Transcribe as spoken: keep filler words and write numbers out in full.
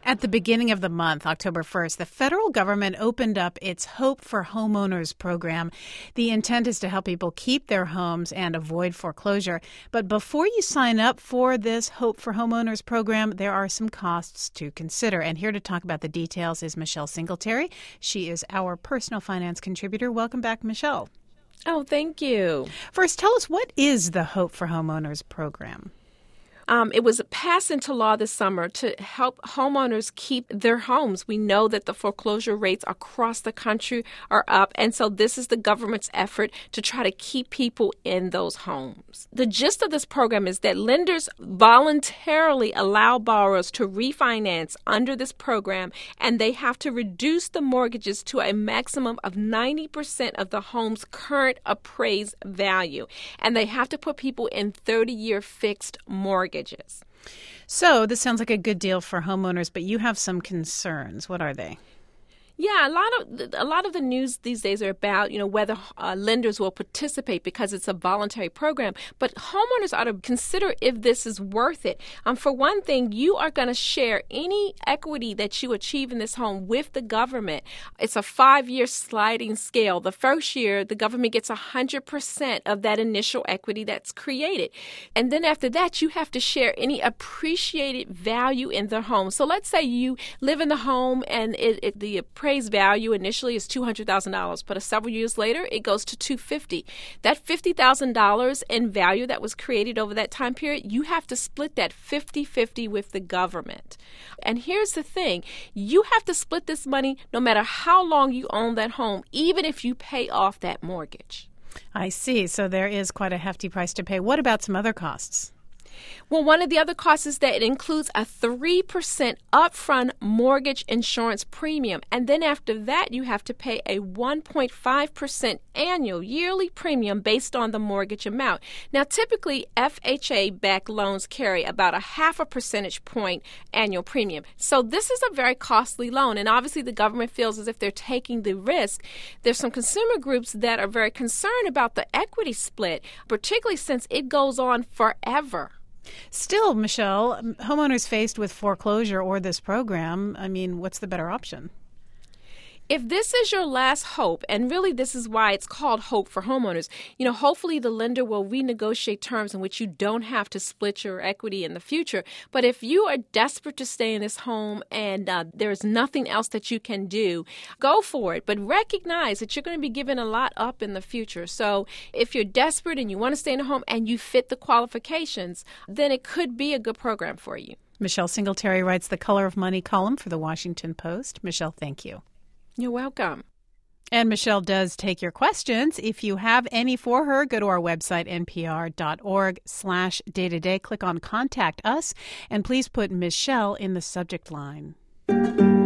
At the beginning of the month, October first, the federal government opened up its Hope for Homeowners program. The intent is to help people keep their homes and avoid foreclosure. But before you sign up for this Hope for Homeowners program, there are some costs to consider. And here to talk about the details is Michelle Singletary. She is our personal finance contributor. Welcome back, Michelle. Oh, thank you. First, tell us, what is the Hope for Homeowners program? Um, it was passed into law this summer to help homeowners keep their homes. We know that the foreclosure rates across the country are up, and so this is the government's effort to try to keep people in those homes. The gist of this program is that lenders voluntarily allow borrowers to refinance under this program, and they have to reduce the mortgages to a maximum of ninety percent of the home's current appraised value, and they have to put people in thirty-year fixed mortgages. So this sounds like a good deal for homeowners, but you have some concerns. What are they? Yeah, a lot of a lot of the news these days are about, you know, whether uh, lenders will participate because it's a voluntary program. But homeowners ought to consider if this is worth it. Um, for one thing, you are going to share any equity that you achieve in this home with the government. It's a five-year sliding scale. The first year, the government gets one hundred percent of that initial equity that's created. And then after that, you have to share any appreciated value in the home. So let's say you live in the home and it, it, the appraised value initially is two hundred thousand dollars, but several years later, it goes to two hundred fifty thousand dollars. That fifty thousand dollars in value that was created over that time period, you have to split that fifty-fifty with the government. And here's the thing. You have to split this money no matter how long you own that home, even if you pay off that mortgage. I see. So there is quite a hefty price to pay. What about some other costs? Well, one of the other costs is that it includes a three percent upfront mortgage insurance premium. And then after that, you have to pay a one point five percent annual yearly premium based on the mortgage amount. Now, typically, F H A-backed loans carry about a half a percentage point annual premium. So this is a very costly loan. And obviously, the government feels as if they're taking the risk. There's some consumer groups that are very concerned about the equity split, particularly since it goes on forever. Still, Michelle, homeowners faced with foreclosure or this program, I mean, what's the better option? If this is your last hope, and really this is why it's called Hope for Homeowners, you know, hopefully the lender will renegotiate terms in which you don't have to split your equity in the future. But if you are desperate to stay in this home and uh, there is nothing else that you can do, go for it. But recognize that you're going to be giving a lot up in the future. So if you're desperate and you want to stay in a home and you fit the qualifications, then it could be a good program for you. Michelle Singletary writes the Color of Money column for the Washington Post. Michelle, thank you. You're welcome. And Michelle does take your questions. If you have any for her, go to our website, npr.org slash day-to-day. Click on Contact Us, and please put Michelle in the subject line.